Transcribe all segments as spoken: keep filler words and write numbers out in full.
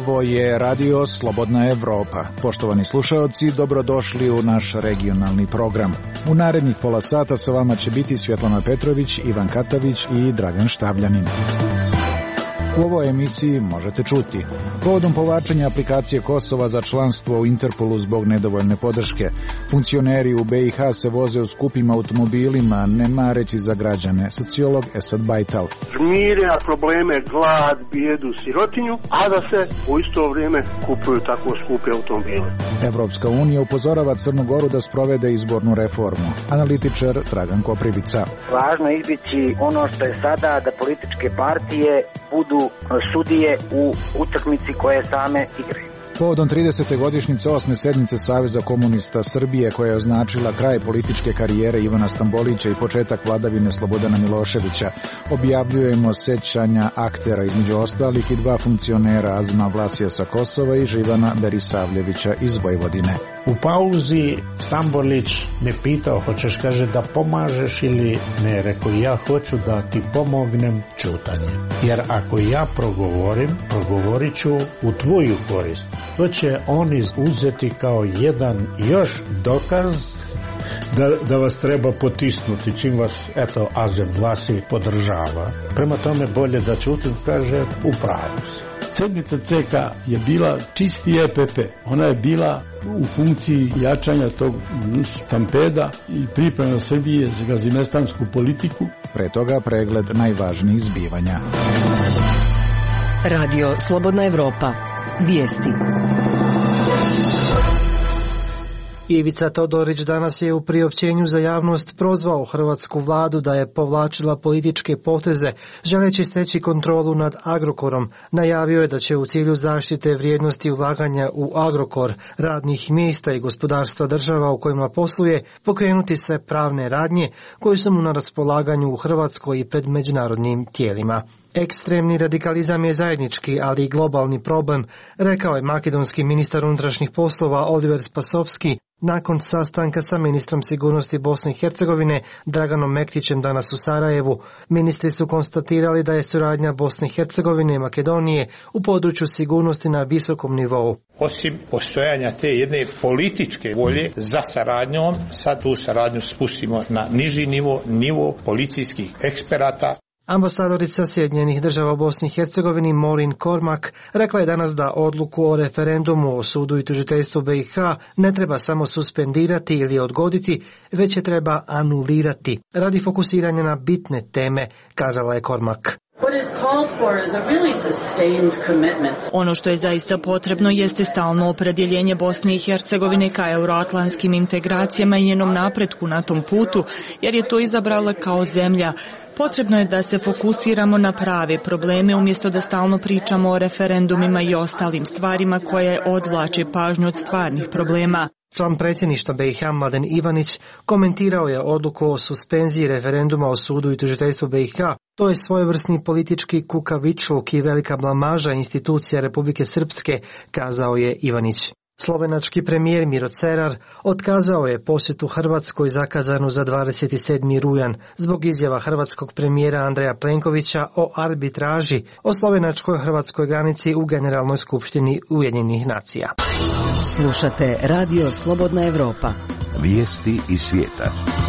Ovo je Radio Slobodna Evropa. Poštovani slušaoci, dobrodošli u naš regionalni program. U narednih pola sata sa vama će biti Svjetlana Petrović, Ivan Katavić i Dragan Štavljanin. U ovoj emisiji možete čuti: povodom povlačenja aplikacije Kosova za članstvo u Interpolu zbog nedovoljne podrške, funkcioneri u be i ha se voze u skupim automobilima, ne mareći za građane. Sociolog Esad Bajtal. Žmirja probleme, glad, bijedu, sirotinju, a da se u isto vrijeme kupuju tako skupe automobile. Evropska unija upozorava Crnu Goru da sprovede izbornu reformu. Analitičar Dragan Koprivica. Važno je izbjeći ono što je sada, da političke partije budu sudije u utakmici koje same igraju. Povodom tridesete godišnjice osme sednice Saveza komunista Srbije, koja je označila kraj političke karijere Ivana Stambolića i početak vladavine Slobodana Miloševića, objavljujemo sećanja aktera, između ostalih i dva funkcionera, Azma Vlasija sa Kosova i Živana Berisavljevića iz Vojvodine. U pauzi Stambolić me pitao, hoćeš, kaže, da pomažeš ili ne? Rekao, ja hoću da ti pomognem čutanjem. Jer ako ja progovorim, progovorit ću u tvoju korist. To će oni uzeti kao jedan još dokaz da, da vas treba potisnuti, čim vas, eto, Azem Vlasi podržava. Prema tome bolje da čutim, kaže, u pravu si. Sedmica ce ka je bila čisti e pe pe. Ona je bila u funkciji jačanja tog stampeda i priprema Srbije za gazimestansku politiku. Pre toga pregled najvažnijih zbivanja. Radio Slobodna Evropa. Vijesti. Ivica Todorić danas je u priopćenju za javnost prozvao hrvatsku vladu da je povlačila političke poteze želeći steći kontrolu nad Agrokorom. Najavio je da će u cilju zaštite vrijednosti ulaganja u Agrokor, radnih mjesta i gospodarstva država u kojima posluje pokrenuti sve pravne radnje koje su mu na raspolaganju u Hrvatskoj i pred međunarodnim tijelima. Ekstremni radikalizam je zajednički, ali i globalni problem, rekao je makedonski ministar unutrašnjih poslova Oliver Spasovski nakon sastanka sa ministrom sigurnosti Bosne i Hercegovine Draganom Mektićem danas u Sarajevu. Ministri su konstatirali da je suradnja Bosne i Hercegovine i Makedonije u području sigurnosti na visokom nivou. Osim postojanja te jedne političke volje za saradnjom, sad tu saradnju spustimo na niži nivo, nivo policijskih eksperata. Ambasadorica Sjedinjenih država u Bosni i Hercegovini Maureen Cormack rekla je danas da odluku o referendumu o sudu i tužiteljstvu be i ha ne treba samo suspendirati ili odgoditi, već je treba anulirati radi fokusiranja na bitne teme, kazala je Cormack. Ono što je zaista potrebno jeste stalno opredjeljenje Bosne i Hercegovine ka euroatlantskim integracijama i njenom napretku na tom putu, jer je to izabrala kao zemlja. Potrebno je da se fokusiramo na prave probleme umjesto da stalno pričamo o referendumima i ostalim stvarima koje odvlače pažnju od stvarnih problema. Član predsjedništva be i ha Mladen Ivanić komentirao je odluku o suspenziji referenduma o sudu i tužiteljstvu be i ha. To je svojevrsni politički kukavičluk i velika blamaža institucija Republike Srpske, kazao je Ivanić. Slovenački premijer Miro Cerar otkazao je posjetu Hrvatskoj zakazanu za dvadeset sedmi rujan zbog izjava hrvatskog premijera Andreja Plenkovića o arbitraži o slovenačkoj-hrvatskoj granici u Generalnoj skupštini Ujedinjenih nacija. Slušate Radio Slobodna Evropa. Vijesti iz svijeta.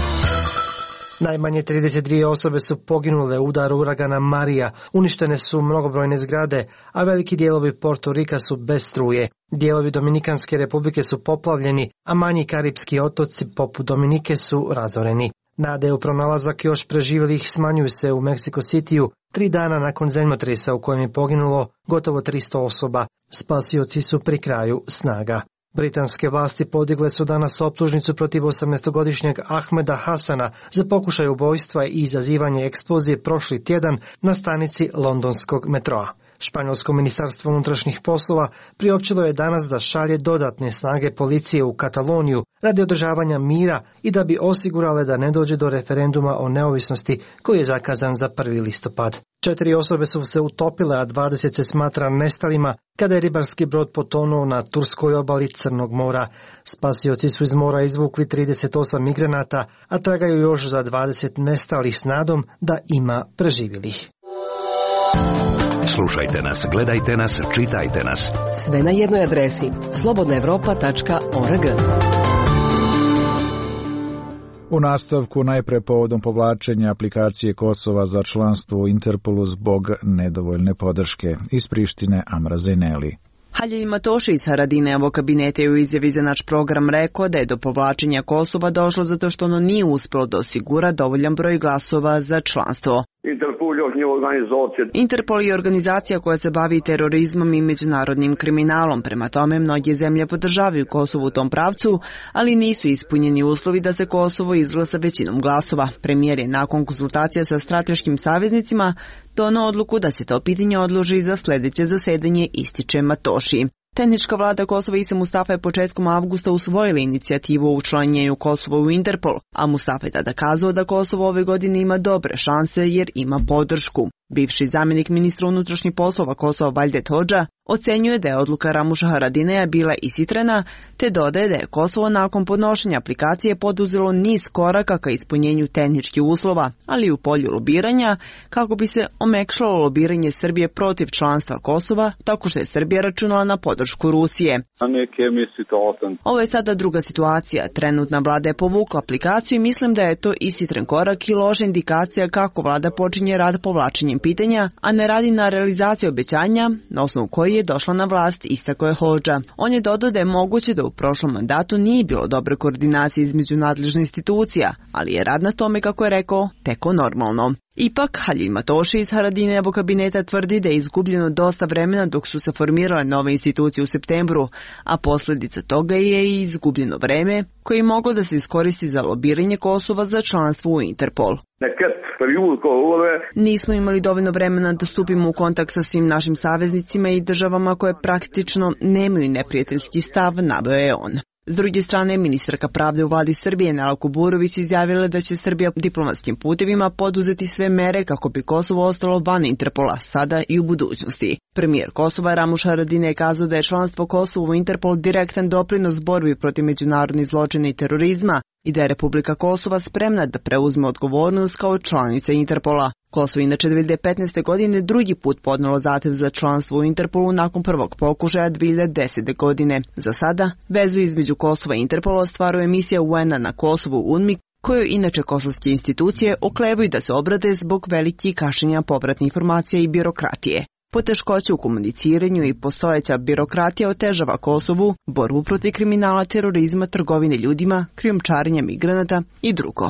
Najmanje trideset dvije osobe su poginule u udaru uragana Marija, uništene su mnogobrojne zgrade, a veliki dijelovi Porto Rika su bez struje. Dijelovi Dominikanske republike su poplavljeni, a manji karipski otoci poput Dominike su razoreni. Nade u pronalazak još preživjelih smanjuju se u Mexico Cityu, tri dana nakon zemljotresa u kojem je poginulo gotovo tristo osoba. Spasioci su pri kraju snaga. Britanske vlasti podigle su danas optužnicu protiv osamnaestogodišnjeg Ahmeda Hasana za pokušaj ubojstva i izazivanje eksplozije prošli tjedan na stanici londonskog metroa. Španjolsko ministarstvo unutrašnjih poslova priopćilo je danas da šalje dodatne snage policije u Kataloniju radi održavanja mira i da bi osigurale da ne dođe do referenduma o neovisnosti koji je zakazan za prvi listopad. Četiri osobe su se utopile, a dvadeset se smatra nestalima kada je ribarski brod potonuo na turskoj obali Crnog mora. Spasioci su iz mora izvukli trideset osam migranata, a tragaju još za dvadeset nestalih s nadom da ima preživjelih. Slušajte nas, gledajte nas, čitajte nas. Sve na jednoj adresi slobodna evropa tačka org. U nastavku najpre povodom povlačenja aplikacije Kosova za članstvo u Interpolu zbog nedovoljne podrške. Iz Prištine Amra Zejneli. Halil Matoši iz Haradinejevog kabineta je u izjavi za naš program rekao da je do povlačenja Kosova došlo zato što ono nije uspelo da osigura dovoljan broj glasova za članstvo. Interpol je organizacija koja se bavi terorizmom i međunarodnim kriminalom. Prema tome, mnoge zemlje podržavaju Kosovo u tom pravcu, ali nisu ispunjeni uslovi da se Kosovo izglasa većinom glasova. Premijer je nakon konsultacija sa strateškim saveznicima doneo odluku da se to pitanje odloži za sljedeće zasedanje, ističe Matoši. Tehnička vlada Kosova Isa Mustafa je početkom avgusta usvojila inicijativu o učlanjenju Kosova u Interpol, a Mustafa je tada kazao da Kosovo ove godine ima dobre šanse jer ima podršku. Bivši zamjenik ministra unutrašnjih poslova Kosova Valdet Hodža ocenjuje da je odluka Ramuša Haradineja bila ishitrena, te dodaje da je Kosovo nakon podnošenja aplikacije poduzelo niz koraka ka ispunjenju tehničkih uslova, ali i u polju lobiranja, kako bi se omekšalo lobiranje Srbije protiv članstva Kosova, tako što je Srbija računala na podršku Rusije. Ovo je sada druga situacija. Trenutna vlada je povukla aplikaciju i mislim da je to ishitren korak i loša indikacija kako vlada počinje rad povlačenjem pitanja, a ne radi na realizaciju obećanja na osnovu koji je došla na vlast, istakao je Hodža. On je dodao da je moguće da u prošlom mandatu nije bilo dobre koordinacije između nadležnih institucija, ali je rad na tome, kako je rekao, teko normalno. Ipak, Halil Matoši iz Haradinejevog kabineta tvrdi da je izgubljeno dosta vremena dok su se formirale nove institucije u septembru, a posljedica toga je i izgubljeno vreme koje je moglo da se iskoristi za lobiranje Kosova za članstvo u Interpol. Nismo imali dovoljno vremena da stupimo u kontakt sa svim našim saveznicima i državama koje praktično nemaju neprijateljski stav, naveo je on. S druge strane, ministarka pravde u vladi Srbije Nela Kuburović izjavila da će Srbija diplomatskim putevima poduzeti sve mere kako bi Kosovo ostalo van Interpola, sada i u budućnosti. Premijer Kosova Ramuš Haradinej je kazao da je članstvo Kosova u Interpol direktan doprinos borbi protiv međunarodnih zločina i terorizma i da je Republika Kosova spremna da preuzme odgovornost kao članica Interpola. Kosovo inače dve hiljade petnaeste. godine drugi put podnelo zahtev za članstvo u Interpolu nakon prvog pokušaja dve hiljade desete. godine. Za sada, vezu između Kosova i Interpola ostvaruje misija U N-a na Kosovu UNMIK, koju inače kosovske institucije oklevaju da se obrade zbog velikih kašnjenja povratnih informacija i birokratije. Poteškoće u komuniciranju i postojeća birokratija otežava Kosovu borbu protiv kriminala, terorizma, trgovine ljudima, krijumčarenja migranata i drugo.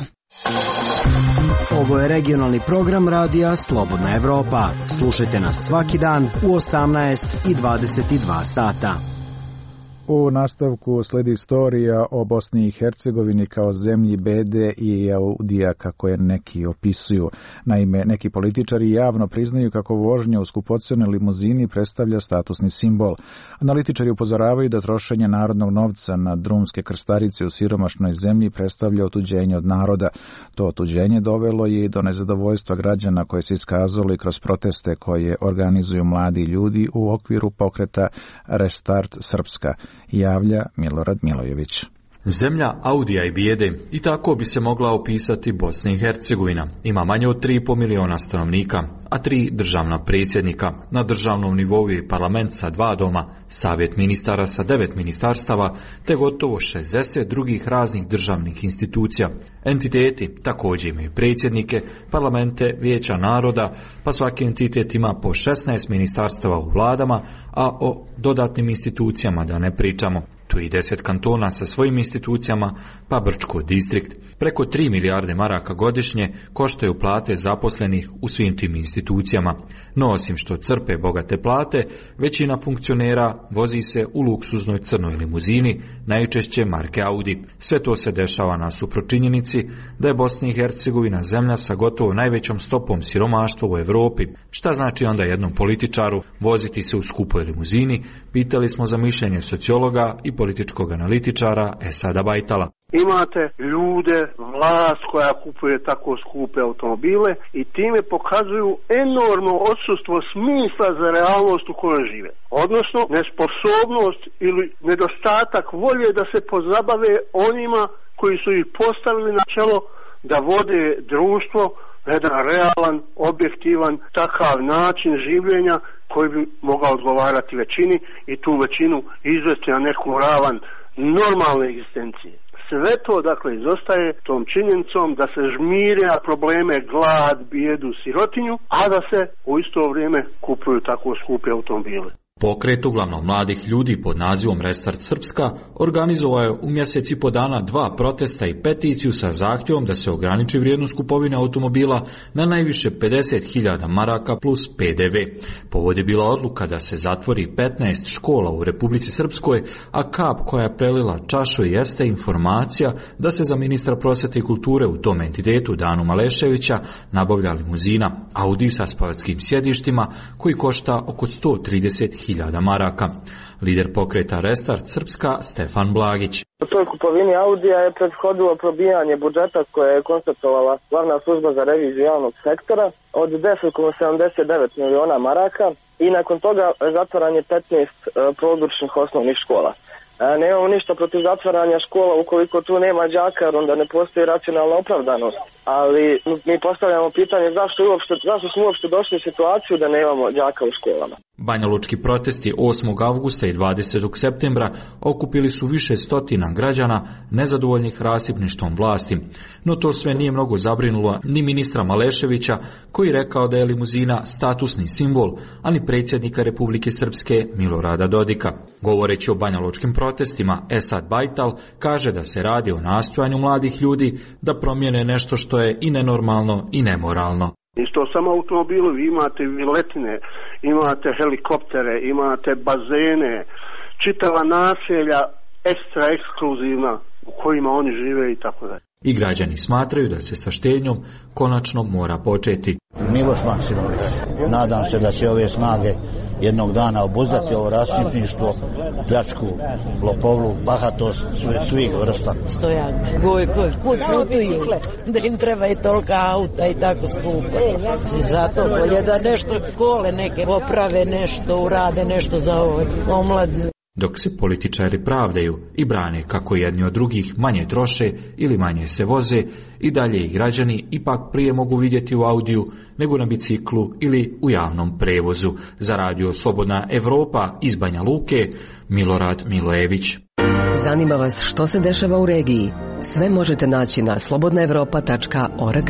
Ovo je regionalni program radija Slobodna Evropa. Slušajte nas svaki dan u osamnaest i dvadeset dva sata. U nastavku sledi istorija o Bosni i Hercegovini kao zemlji bede i audija, kako je neki opisuju. Naime, neki političari javno priznaju kako vožnja u skupocenoj limuzini predstavlja statusni simbol. Analitičari upozoravaju da trošenje narodnog novca na drumske krstarice u siromašnoj zemlji predstavlja otuđenje od naroda. To otuđenje dovelo je i do nezadovoljstva građana koje se iskazalo i kroz proteste koje organizuju mladi ljudi u okviru pokreta Restart Srpska, javlja Milorad Milojević. Zemlja audija i bijede, i tako bi se mogla opisati Bosna i Hercegovina. Ima manje od tri i pol miliona stanovnika, a tri državna predsjednika. Na državnom nivou je parlament sa dva doma, savjet ministara sa devet ministarstava, te gotovo šezdeset drugih raznih državnih institucija. Entiteti također imaju predsjednike, parlamente, vijeća naroda, pa svaki entitet ima po šesnaest ministarstava u vladama, a o dodatnim institucijama da ne pričamo. Tu i deset kantona sa svojim institucijama, pa Brčko distrikt. Preko tri milijarde maraka godišnje koštaju plate zaposlenih u svim tim institucijama. No osim što crpe bogate plate, većina funkcionera vozi se u luksuznoj crnoj limuzini, najčešće marke Audi. Sve to se dešava na supročinjenici da je Bosna i Hercegovina zemlja sa gotovo najvećom stopom siromaštva u Europi. Šta znači onda jednom političaru voziti se u skupoj limuzini? Pitali smo za mišljenje sociologa i političkog analitičara Esada Bajtala. Imate ljude, vlast koja kupuje tako skupe automobile i time pokazuju enormno odsustvo smisla za realnost u kojoj žive. Odnosno, nesposobnost ili nedostatak volje da se pozabave onima koji su ih postavili na čelo da vode društvo jedan realan, objektivan, takav način življenja koji bi mogao odgovarati većini i tu većinu izvesti na neku ravan normalne egzistencije. Sve to, dakle, izostaje tom činjenicom da se žmire na probleme glad, bijedu, sirotinju, a da se u isto vrijeme kupuju tako skupe automobile. Pokret uglavnom mladih ljudi pod nazivom Restart Srpska organizovao je u mjesec i po dana dva protesta i peticiju sa zahtjevom da se ograniči vrijednost kupovine automobila na najviše pedeset hiljada maraka plus P D V. Povod je bila odluka da se zatvori petnaest škola u Republici Srpskoj, a kap koja je prelila čašu jeste informacija da se za ministra prosvjete i kulture u tom entitetu Danu Maleševića nabavlja limuzina Audi sa sportskim sjedištima koji košta oko sto trideset hiljada maraka. Lider pokreta Restart Srpska Stefan Blagić. U toj kupovini Audija je prethodilo probijanje budžeta koje je konstatovala glavna služba za reviziju javnog sektora od deset zarez sedamdeset devet miliona maraka i nakon toga zatvaranje petnaest područnih osnovnih škola. Nemamo ništa protiv zatvaranja škola ukoliko tu nema đaka, jer onda ne postoji racionalna opravdanost. Ali mi postavljamo pitanje zašto, uopšte, zašto smo uopšte došli u situaciju da nemamo đaka u školama. Banjalučki protesti osmog avgusta i dvadesetog septembra okupili su više stotina građana nezadovoljnih rasipništvom vlasti. No to sve nije mnogo zabrinulo ni ministra Maleševića, koji rekao da je limuzina statusni simbol, a ni predsjednika Republike Srpske Milorada Dodika. Govoreći o banjalučkim protestima, Esad Bajtal kaže da se radi o nastojanju mladih ljudi da promijene nešto što je i nenormalno i nemoralno. Isto samo automobilu, vi imate viletine, imate helikoptere, imate bazene, čitava naselja ekstra ekskluzivna u kojima oni žive i tako dalje. I građani smatraju da se sa štednjom konačno mora početi. Miloš Maksimović, nadam se da će ove snage jednog dana obuzdati ovo rasipništvo, pljačku, lopovlu, bahatost, svih vrsta. Stojan, Gojko, kud putuju, da im treba i tolika auta i tako skupo. I zato bolje da nešto škole neke poprave, nešto urade, nešto za ovo omladinu. Dok se političari pravdaju i brane kako jedni od drugih manje troše ili manje se voze, i dalje i građani ipak prije mogu vidjeti u Audiju nego na biciklu ili u javnom prevozu. Za radio Slobodna Evropa iz Banja Luke, Milorad Milojević. Zanima vas što se dešava u regiji? Sve možete naći na slobodna evropa tačka org.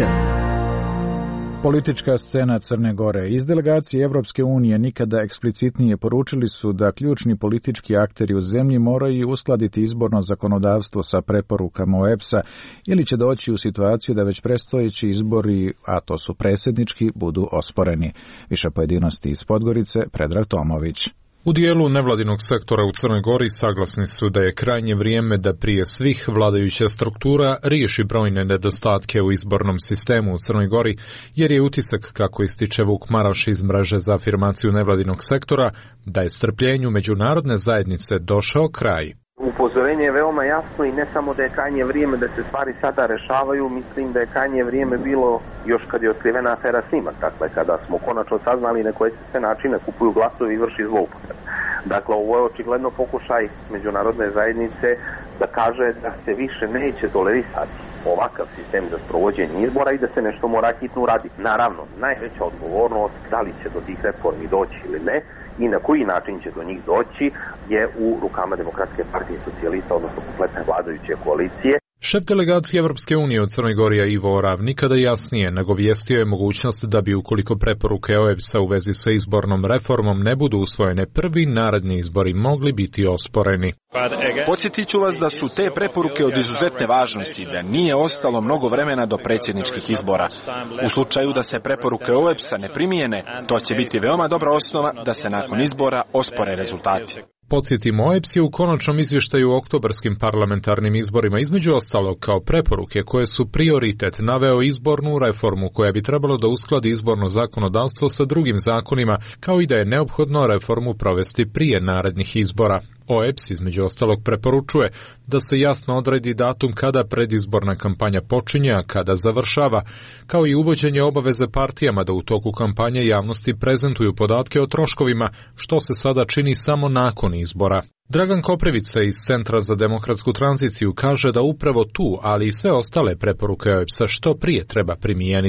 Politička scena Crne Gore. Iz delegacije Evropske unije nikada eksplicitnije poručili su da ključni politički akteri u zemlji moraju uskladiti izborno zakonodavstvo sa preporukama O E B S-a ili će doći u situaciju da već predstojeći izbori, a to su predsjednički, budu osporeni. Više pojedinosti iz Podgorice, Predrag Tomović. U dijelu nevladinog sektora u Crnoj Gori saglasni su da je krajnje vrijeme da prije svih vladajuća struktura riješi brojne nedostatke u izbornom sistemu u Crnoj Gori, jer je utisak, kako ističe Vuk Maraš iz mreže za afirmaciju nevladinog sektora, da je strpljenju međunarodne zajednice došao kraj. Upozorenje je veoma jasno i ne samo da je krajnje vrijeme da se stvari sada rešavaju, mislim da je krajnje vrijeme bilo još kad je otkrivena afera Snimak, dakle kada smo konačno saznali na koje se sve načine kupuju glasovi i vrši zloupotreba. Dakle, ovo je očigledno pokušaj međunarodne zajednice da kaže da se više neće tolerisati ovakav sistem za sprovođenje izbora i da se nešto mora hitno uraditi. Naravno, najveća odgovornost da li će do tih reformi doći ili ne i na koji način će do njih doći je u rukama Demokratske partije socijalista, odnosno kompletne vladajuće koalicije. Šef delegacije Evropske unije u Crnoj Gori Ivo Orav nikada jasnije nagovijestio je mogućnost da bi, ukoliko preporuke O E B S-a u vezi sa izbornom reformom ne budu usvojene, prvi naredni izbori mogli biti osporeni. Podsjetit ću vas da su te preporuke od izuzetne važnosti, da nije ostalo mnogo vremena do predsjedničkih izbora. U slučaju da se preporuke O E B S-a ne primijene, to će biti veoma dobra osnova da se nakon izbora ospore rezultati. Podsjetimo, O E B S je u konačnom izvještaju o oktobarskim parlamentarnim izborima između ostalog kao preporuke koje su prioritet naveo izbornu reformu koja bi trebalo da uskladi izborno zakonodavstvo sa drugim zakonima, kao i da je neophodno reformu provesti prije narednih izbora. O E B S između ostalog preporučuje da se jasno odredi datum kada predizborna kampanja počinje, a kada završava, kao i uvođenje obaveze partijama da u toku kampanje javnosti prezentuju podatke o troškovima, što se sada čini samo nakon izbora. Dragan Koprivica iz Centra za demokratsku tranziciju kaže da upravo tu, ali i sve ostale preporuke O E B S-a što prije treba primijeniti.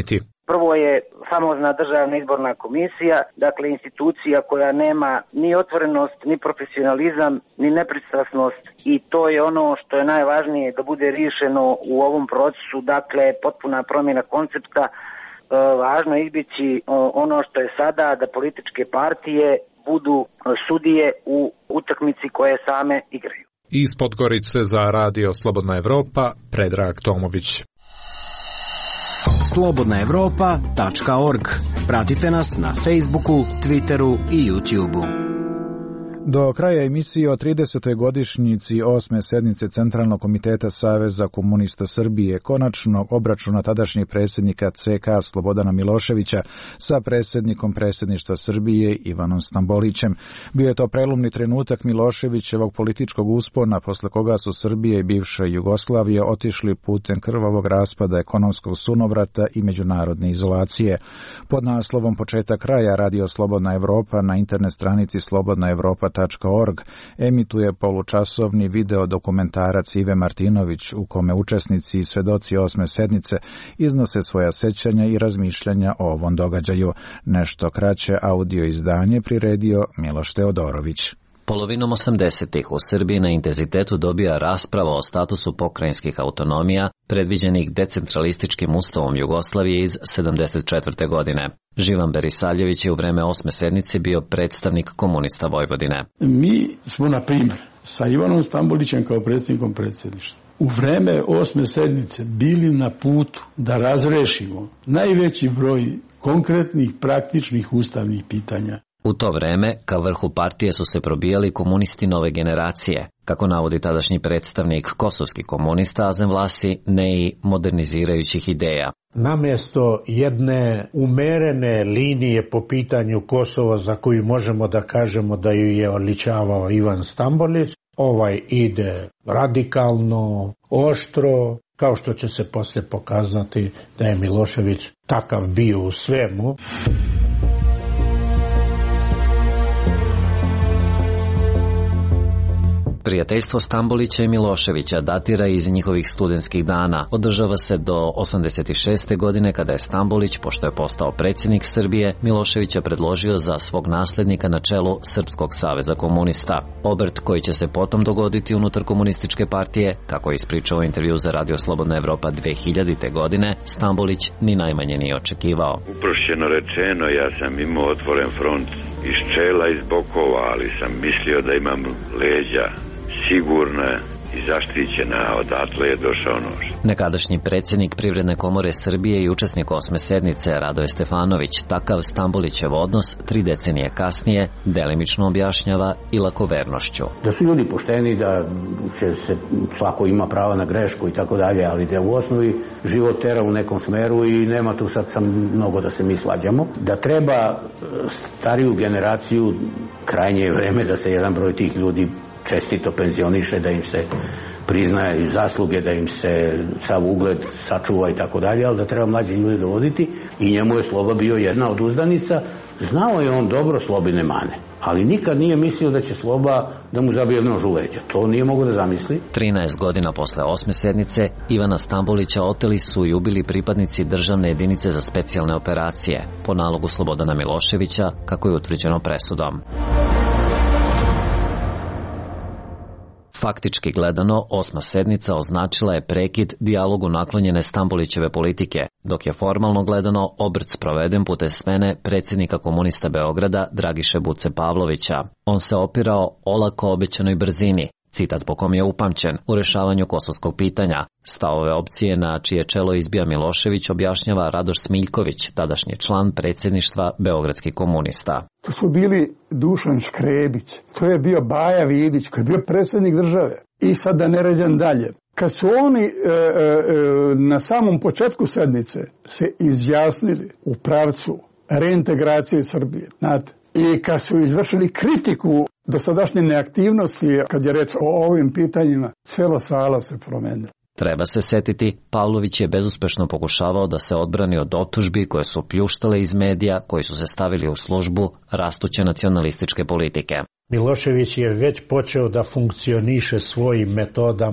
Prvo je famozna državna izborna komisija, dakle institucija koja nema ni otvorenost, ni profesionalizam, ni nepristrasnost i to je ono što je najvažnije da bude riješeno u ovom procesu, dakle potpuna promjena koncepta. Važno je izbjeći ono što je sada, da političke partije budu sudije u utakmici koje same igraju. Iz Podgorice za Radio Slobodna Evropa, Predrag Tomović. slobodna evropa tačka org. Pratite nas na Facebooku, Twitteru i YouTubeu. Do kraja emisije o tridesetoj godišnjici osme sednice Centralnog komiteta Saveza komunista Srbije, konačnog obračuna tadašnjeg predsjednika C K Slobodana Miloševića sa predsjednikom predsjedništva Srbije Ivanom Stambolićem. Bio je to prelomni trenutak Miloševićevog političkog uspona, posle koga su Srbija i bivša Jugoslavija otišli putem krvavog raspada, ekonomskog sunovrata i međunarodne izolacije. Pod naslovom Početak kraja Radio Slobodna Evropa na internet stranici slobodna evropa tačka org emituje polučasovni video dokumentarac Ive Martinović, u kome učesnici i svedoci osme sednice iznose svoja sećanja i razmišljanja o ovom događaju. Nešto kraće audio izdanje priredio Miloš Teodorović. Polovinom osamdesetih u Srbiji na intenzitetu dobija rasprava o statusu pokrajinskih autonomija predviđenih decentralističkim ustavom Jugoslavije iz sedamdeset četvrte. godine. Živan Berisaljević je u vreme osme sednice bio predstavnik komunista Vojvodine. Mi smo, na primjer, sa Ivanom Stambolićem kao predsjednikom predsjedništva u vreme osme sednice bili na putu da razrešimo najveći broj konkretnih, praktičnih ustavnih pitanja. U to vreme, ka vrhu partije su se probijali komunisti nove generacije, kako navodi tadašnji predstavnik kosovski komunista Azem Vlasi, ne i modernizirajućih ideja. Namjesto jedne umerene linije po pitanju Kosova za koju možemo da kažemo da ju je odličavao Ivan Stambolić, ovaj ide radikalno, oštro, kao što će se poslije pokazati da je Milošević takav bio u svemu. Prijateljstvo Stambolića i Miloševića datira iz njihovih studentskih dana. Održava se do osamdeset šeste. godine kada je Stambolić, pošto je postao predsjednik Srbije, Miloševića predložio za svog naslednika na čelu Srpskog saveza komunista. Obrt koji će se potom dogoditi unutar komunističke partije, kako je ispričao intervju za Radio Slobodna Evropa dve hiljadite. godine, Stambolić ni najmanje nije očekivao. Uprošćeno rečeno, ja sam imao otvoren front iz čela, iz bokova, ali sam mislio da imam leđa sigurna i zaštićena, odatle je došao nož. Nekadašnji predsjednik Privredne komore Srbije i učesnik osme sednice Radoje Stefanović takav Stambolićev odnos tri decenije kasnije delimično objašnjava i lakovernošću. Da su ljudi pošteni, da će se, svako ima prava na grešku i tako dalje, ali da u osnovi život tera u nekom smeru i nema tu sad sam mnogo da se mi svađamo. Da treba stariju generaciju, krajnje je vreme da se jedan broj tih ljudi čestito penzioniše, da im se priznaje zasluge, da im se sav ugled sačuva i tako dalje, ali da treba mlađe ljude dovoditi i njemu je Sloba bio jedna od uzdanica. Znao je on dobro Slobine mane, ali nikad nije mislio da će Sloba da mu zabije nož u leđa. To nije mogo da zamisli. trinaest godina posle osme sednice Ivana Stambolića oteli su i ubili pripadnici državne jedinice za specijalne operacije po nalogu Slobodana Miloševića, kako je utvrđeno presudom. Faktički gledano, osma sednica označila je prekid dijalogu naklonjene Stambolićeve politike, dok je formalno gledano obrt sproveden putem smene predsjednika komunista Beograda Dragiše Buce Pavlovića. On se opirao olako obećanoj brzini, citat po kom je upamćen, u rešavanju kosovskog pitanja. Stavove opcije na čije čelo izbija Milošević objašnjava Radoš Smiljković, tadašnji član predsjedništva beogradskih komunista. To su bili Dušan Škrebić, to je bio Baja Vidić koji je bio predsjednik države. I sad da ne ređam dalje. Kad su oni e, e, na samom početku sednice se izjasnili u pravcu reintegracije Srbije, znate, i kad su izvršili kritiku dosadašnje neaktivnosti, kad je reč o ovim pitanjima, cijela sala se promenila. Treba se setiti, Pavlović je bezuspešno pokušavao da se odbrani od optužbi koje su pljuštale iz medija koji su se stavili u službu rastuće nacionalističke politike. Milošević je već počeo da funkcioniše svojim metodama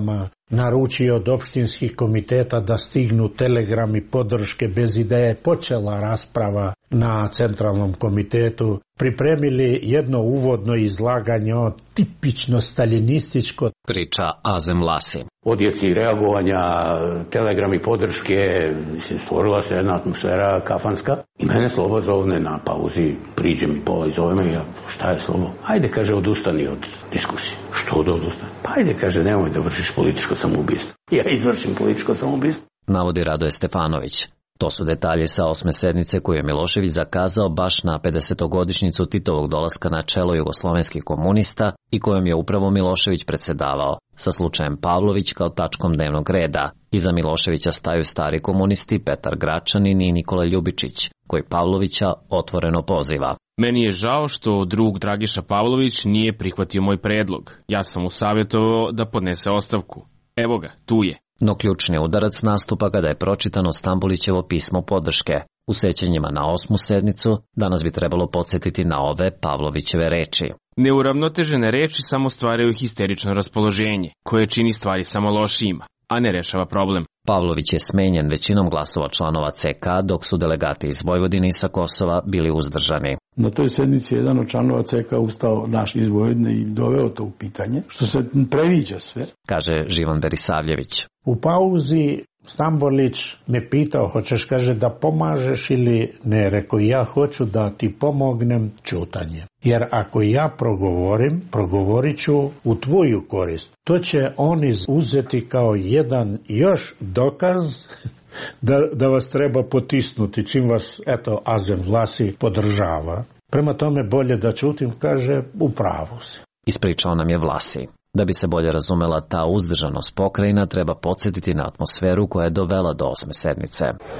naručio od opštinskih komiteta da stignu telegrami podrške bez ideje. Počela rasprava na centralnom komitetu. Pripremili jedno uvodno izlaganje o tipično staljinističko. Priča Azem Vlasi. Odjeci reagovanja, telegrami podrške, stvorila se jedna atmosfera kafanska i mene Slobo zovne na pauzi, priđe mi pola i zove me, ja, šta je Slobo? Ajde, kaže, odustani od diskusije. Što da odustani? Pa ajde, kaže, nemoj da vršiš političko samoubistvo. Ja izvršim političko samoubistvo. Navodi Radoje Stefanović. To su detalji sa osme sednice koju je Milošević zakazao baš na pedesetogodišnjicu Titovog dolaska na čelo jugoslovenskih komunista i kojom je upravo Milošević predsedavao, sa slučajem Pavlović kao tačkom dnevnog reda. Iza Miloševića staju stari komunisti Petar Gračanin i Nikola Ljubičić, koji Pavlovića otvoreno poziva. Meni je žao što drug Dragiša Pavlović nije prihvatio moj predlog. Ja sam mu savjetovao da podnese ostavku. Evo ga, tu je. No ključni udarac nastupa kada je pročitano Stambolićevo pismo podrške. U sećanjima na osmu sednicu danas bi trebalo podsjetiti na ove Pavlovićeve reči. Neuravnotežene reči samo stvaraju histerično raspoloženje, koje čini stvari samo lošijima, a ne rešava problem. Pavlović je smenjen većinom glasova članova C K, dok su delegati iz Vojvodine i sa Kosova bili uzdržani. Na toj sednici je jedan od članova C K ustao naš iz Vojvodine i doveo to u pitanje, što se previđa sve, kaže Živan Berisavljević. U pauzi Stambolić me pitao, hoćeš, kaže, da pomažeš ili ne? Rekao, ja hoću da ti pomognem ćutanje. Jer ako ja progovorim, progovorit ću u tvoju korist. To će oni uzeti kao jedan još dokaz da, da vas treba potisnuti, čim vas, eto, Azem Vlasi podržava. Prema tome bolje da ćutim, kaže, u pravu si. Ispričao nam je Vlasi. Da bi se bolje razumela ta uzdržanost pokrajina, treba podsjetiti na atmosferu koja je dovela do osme sednice.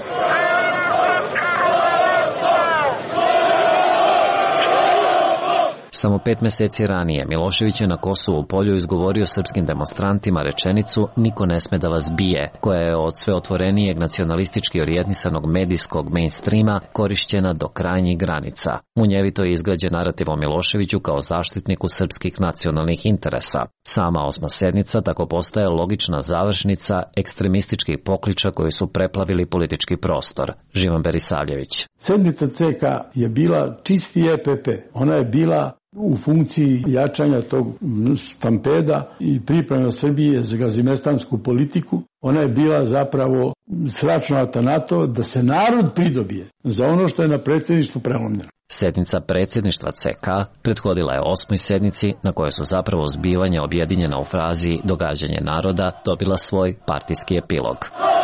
Samo pet meseci ranije Milošević je na Kosovu polju izgovorio srpskim demonstrantima rečenicu "Niko ne sme da vas bije", koja je od sve otvorenijeg nacionalistički orijentisanog medijskog mainstreama korišćena do krajnjih granica. Munjevito je izgrađen narativ o Miloševiću kao zaštitniku srpskih nacionalnih interesa. Sama osma sednica tako postaje logična završnica ekstremističkih pokliča koji su preplavili politički prostor. Živan Berisavljević. Sednica C K je bila čisti E P P. Ona je bila u funkciji jačanja tog stampeda i priprema Srbije za gazimestansku politiku. Ona je bila zapravo sračnata na to da se narod pridobije za ono što je na predsjedništvu prelomljeno. Sednica predsjedništva C K prethodila je osmoj sednici na kojoj su zapravo zbivanja objedinjena u frazi "događanje naroda" dobila svoj partijski epilog.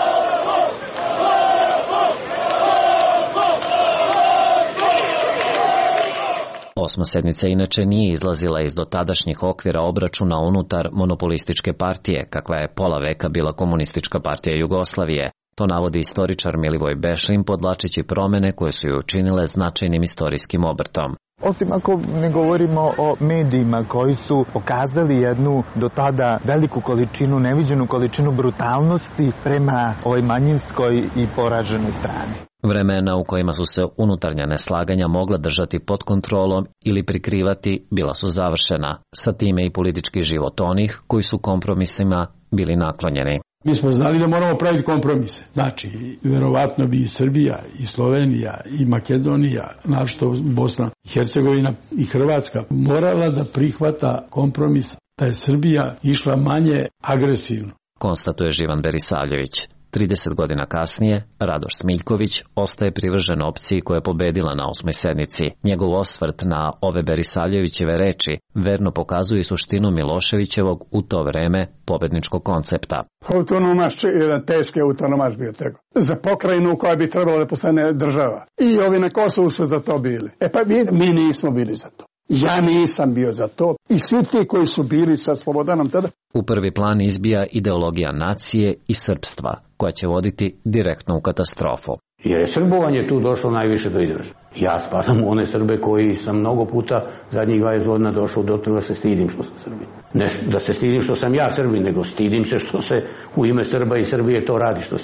Osma sednica inače nije izlazila iz dotadašnjih okvira obračuna unutar monopolističke partije, kakva je pola veka bila Komunistička partija Jugoslavije. To navodi istoričar Milivoj Bešlin, podvlačeći promene koje su ju učinile značajnim istorijskim obrtom. Osim ako ne govorimo o medijima koji su pokazali jednu do tada veliku količinu, neviđenu količinu brutalnosti prema ovoj manjinskoj i poraženoj strani. Vremena u kojima su se unutarnja neslaganja mogla držati pod kontrolom ili prikrivati bila su završena, sa time i politički život onih koji su kompromisima bili naklonjeni. Mi smo znali da moramo praviti kompromise. Znači, verovatno bi i Srbija, i Slovenija, i Makedonija, našto Bosna i Hercegovina i Hrvatska morala da prihvata kompromis da je Srbija išla manje agresivno. Konstatuje Živan Berisavljević. trideset godina kasnije, Radoš Smiljković ostaje privržen opciji koja je pobedila na osmoj sednici. Njegov osvrt na ove Berisavljevićeve reči verno pokazuje suštinu Miloševićevog u to vreme pobedničkog koncepta. Autonomaš, jedan teški autonomaš bio tego. Za pokrajinu koja bi trebala da postane država. I ovi na Kosovu su za to bili. E pa mi, mi nismo bili za to. Ja nisam bio za to. I svi ti koji su bili sa Slobodanom tada. U prvi plan izbija ideologija nacije i srpstva, koja će voditi direktno u katastrofu. Jer je srbovanje tu došlo najviše do izražaja. Ja spadam u one Srbe koji sam mnogo puta zadnjih dvadeset godina došao do toga da se stidim što sam Srbin. Ne da se stidim što sam ja Srbin, nego stidim se što se u ime Srba i Srbije to radi što se radi.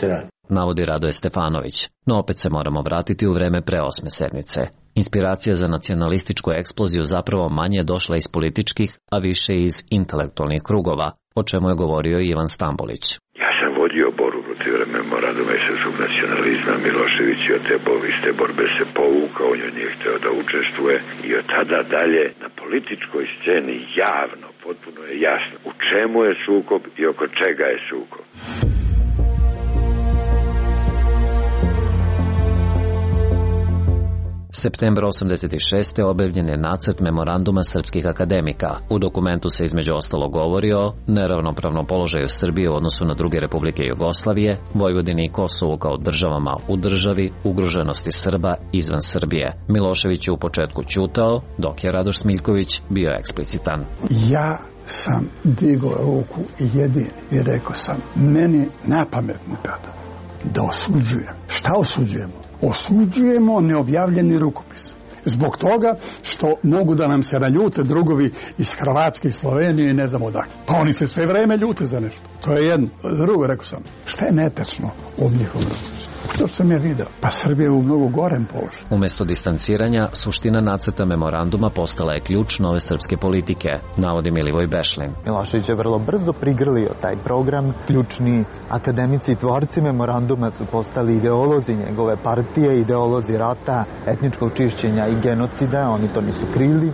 navodi Radoje Stefanović, no opet se moramo vratiti u vreme pre osme sednice. Inspiracija za nacionalističku eksploziju zapravo manje došla iz političkih, a više iz intelektualnih krugova, o čemu je govorio Ivan Stambolić. Ja sam vodio borbu protiv memoranduma i srpskog nacionalizma. Milošević je od te iste borbe se povukao, on je nije hteo da učestvuje i od tada dalje na političkoj sceni javno, potpuno je jasno u čemu je sukob i oko čega je sukob. Septembra osamdeset šeste. objavljen je nacrt memoranduma srpskih akademika. U dokumentu se između ostalo govori o neravnopravnom položaju Srbije u odnosu na druge republike Jugoslavije, Vojvodini i Kosovu kao državama u državi, ugroženosti Srba izvan Srbije. Milošević je u početku ćutao, dok je Radoš Smiljković bio eksplicitan. Ja sam digao ruku jedini i rekao sam, meni na pamet ne pada da osuđujem. Šta osuđujemo? Osuđujemo neobjavljeni rukopis. Zbog toga što mogu da nam se naljute drugovi iz Hrvatske i Slovenije i ne znam odakle. Pa oni se sve vreme ljute za nešto. To je jedno. Drugo, rekao sam, šta je netačno od njihovog rukopisa? To sam je video. Pa Srbija je u mnogo gorem položaju. Umjesto distanciranja, suština nacrta memoranduma postala je ključ nove srpske politike, navodi Milivoj Bešlin. Milošević je vrlo brzo prigrlio taj program. Ključni akademici i tvorci memoranduma su postali ideolozi njegove partije, ideolozi rata, etničkog čišćenja i genocida. Oni to nisu krili.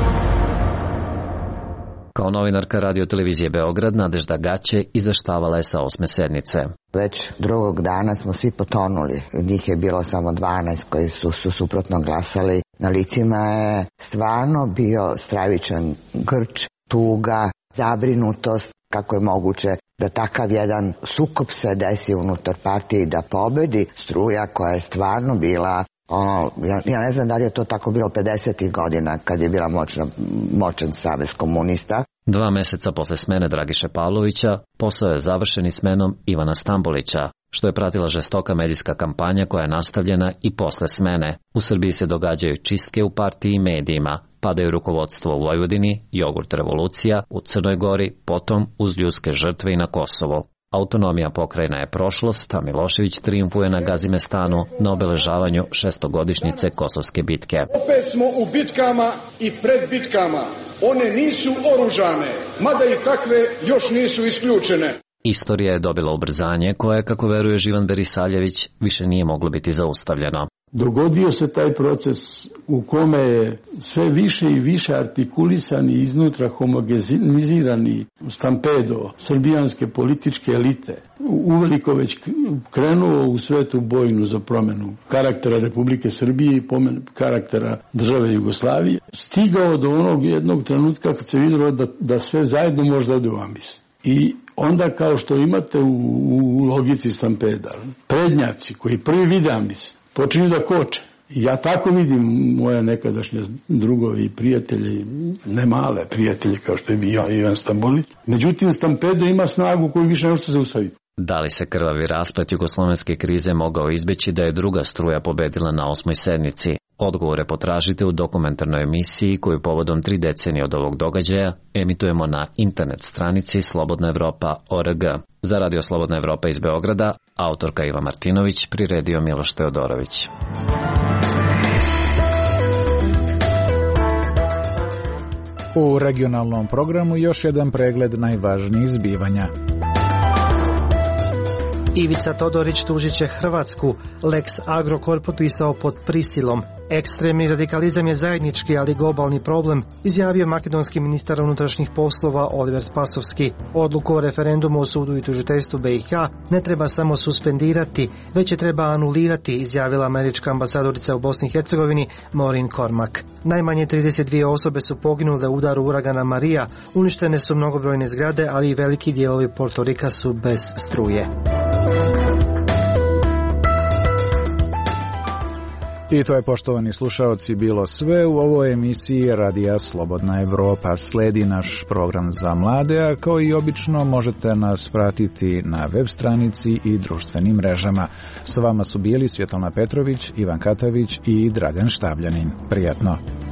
Kao novinarka Radio televizije Beograd, Nadežda Gaće izveštavala je sa osme sednice. Već drugog dana smo svi potonuli. Njih je bilo samo dvanaest koji su, su suprotno glasali. Na licima je stvarno bio stravičan grč, tuga, zabrinutost. Kako je moguće da takav jedan sukob se desi unutar partije i da pobedi struja koja je stvarno bila... Ono, ja, ja ne znam da li je to tako bilo pedesetih godina kad je bila moćna, moćan savez komunista. Dva meseca posle smene Dragiše Pavlovića posao je završen i smenom Ivana Stambolića, što je pratila žestoka medijska kampanja koja je nastavljena i posle smene. U Srbiji se događaju čistke u partiji i medijima, padaju rukovodstvo u Vojvodini, jogurt revolucija, u Crnoj Gori, potom uz ljudske žrtve i na Kosovo. Autonomija pokrajina je prošlost, a Milošević trijumfuje na Gazimestanu na obeležavanju šestogodišnjice Kosovske bitke. Opet smo u bitkama i pred bitkama. One nisu oružane, mada i takve još nisu isključene. Istorija je dobila ubrzanje koje, kako veruje Živan Berisaljević, više nije moglo biti zaustavljeno. Dogodio se taj proces u kome je sve više i više artikulisan i iznutra homogenizirani stampedo srbijanske političke elite. Uveliko već krenuo u svetu bojnu za promenu karaktera Republike Srbije i pomen karaktera države Jugoslavije. Stigao do onog jednog trenutka kad se vidjelo da, da sve zajedno može da ode u ambis. I onda, kao što imate u, u logici stampeda, prednjaci koji prvi vide ambis počinju da koče. I ja tako vidim moje nekadašnje drugove i prijatelje, ne male prijatelje kao što je bio Ivan Stambolić. Međutim, stampedo ima snagu koju više ne možete zaustaviti. Da li se krvavi rasplet jugoslovenske krize mogao izbeći da je druga struja pobedila na osmoj sednici? Odgovore potražite u dokumentarnoj emisiji koju povodom tri decenije od ovog događaja emitujemo na internet stranici Slobodna Evropa tačka org. Za Radio Slobodna Evropa iz Beograda, autorka Iva Martinović, priredio Miloš Teodorović. U regionalnom programu još jedan pregled najvažnijih zbivanja. Ivica Todorić tužit će Hrvatsku. Lex Agrokor potpisao pod prisilom. Ekstremni radikalizam je zajednički, ali globalni problem, izjavio makedonski ministar unutrašnjih poslova Oliver Spasovski. Odluku o referendumu o sudu i tužiteljstvu B i H ne treba samo suspendirati, već je treba anulirati, izjavila američka ambasadorica u Bosni i Hercegovini Maureen Cormack. Najmanje trideset dvije osobe su poginule u udaru uragana Maria, uništene su mnogobrojne zgrade, ali i veliki dijelovi Portorika su bez struje. I to je, poštovani slušaoci, bilo sve u ovoj emisiji Radija Slobodna Evropa. Sledi naš program za mlade, a kao i obično možete nas pratiti na web stranici i društvenim mrežama. S vama su bili Svjetlana Petrović, Ivan Katavić i Dragan Štabljanin. Prijatno!